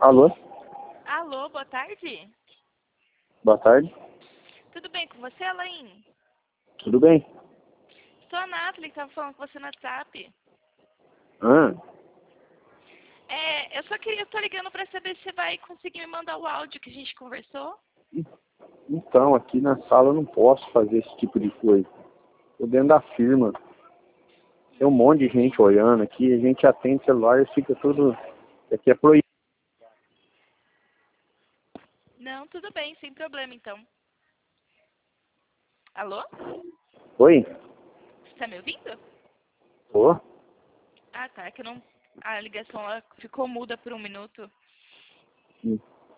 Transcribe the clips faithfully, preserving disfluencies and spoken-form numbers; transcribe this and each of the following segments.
Alô? Alô, boa tarde. Boa tarde. Tudo bem com você, Alain? Tudo bem? Sou a Nathalie, que estava falando com você no WhatsApp. Ah, É, eu só queria estar ligando para saber se você vai conseguir me mandar o áudio que a gente conversou. então, aqui na sala eu não posso fazer esse tipo de coisa. Tô dentro da firma. Tem um monte de gente olhando aqui, a gente atende celular e fica tudo... Aqui é proibido. Não, tudo bem, sem problema então. Alô? Oi? Você tá me ouvindo? Ô? Ah, tá, é que eu não... A ligação ela ficou muda por um minuto. Hum.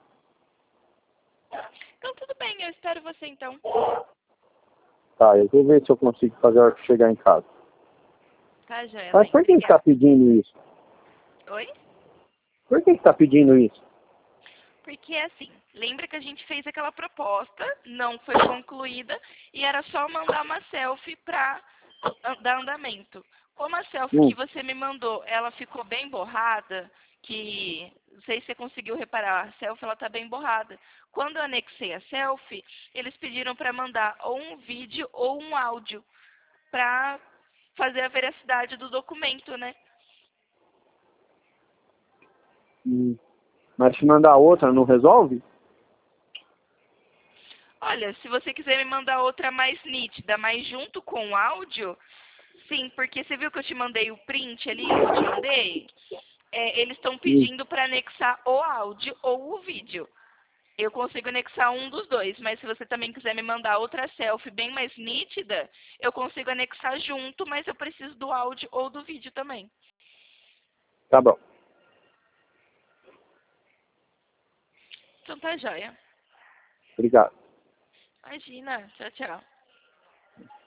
Então tudo bem, eu espero você então. Tá, eu vou ver se eu consigo fazer a hora que chegar em casa. Tá, joia, Mas Alain, por que você tá obrigada. pedindo isso? Oi? Por que você tá pedindo isso? Porque assim, lembra que a gente fez aquela proposta, não foi concluída, e era só mandar uma selfie pra an- dar andamento. Como a selfie Hum. que você me mandou, ela ficou bem borrada, que não sei se você conseguiu reparar, a selfie ela tá bem borrada. Quando eu anexei a selfie, eles pediram para mandar ou um vídeo ou um áudio para fazer a veracidade do documento, né? Hum. Mas se mandar outra, não resolve? Olha, se você quiser me mandar outra mais nítida, mas junto com o áudio, sim, porque você viu que eu te mandei o print ali, que eu te mandei? É, eles estão Hum. pedindo para anexar o áudio ou o vídeo. Eu consigo anexar um dos dois, mas se você também quiser me mandar outra selfie bem mais nítida, eu consigo anexar junto, mas eu preciso do áudio ou do vídeo também. Tá bom. Então tá joia. Obrigado. Imagina. Tchau, tchau.